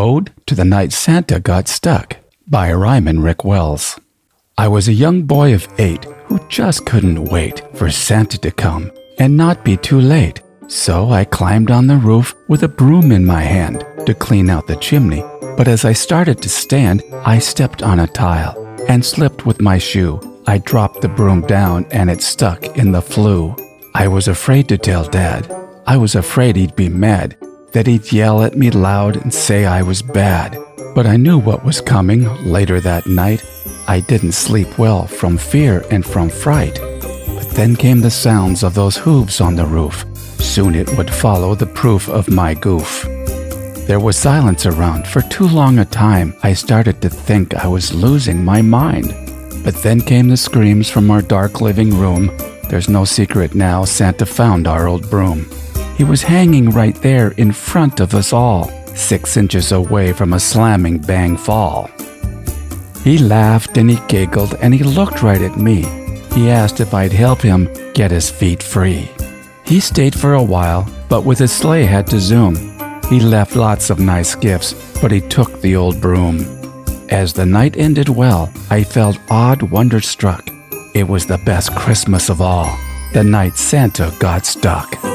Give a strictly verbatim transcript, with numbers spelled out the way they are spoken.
Ode to the Night Santa Got Stuck by Ryman Rick Wells. I was a young boy of eight who just couldn't wait for Santa to come and not be too late. So I climbed on the roof with a broom in my hand to clean out the chimney. But as I started to stand, I stepped on a tile and slipped with my shoe. I dropped the broom down and it stuck in the flue. I was afraid to tell Dad. I was afraid he'd be mad, that he'd yell at me loud and say I was bad. But I knew what was coming later that night. I didn't sleep well from fear and from fright. But then came the sounds of those hooves on the roof. Soon it would follow the proof of my goof. There was silence around for too long a time. I started to think I was losing my mind. But then came the screams from our dark living room. There's no secret now, Santa found our old broom. He was hanging right there in front of us all, six inches away from a slamming bang fall. He laughed and he giggled and he looked right at me. He asked if I'd help him get his feet free. He stayed for a while, but with his sleigh had to zoom. He left lots of nice gifts, but he took the old broom. As the night ended well, I felt odd wonder struck. It was the best Christmas of all, the night Santa got stuck.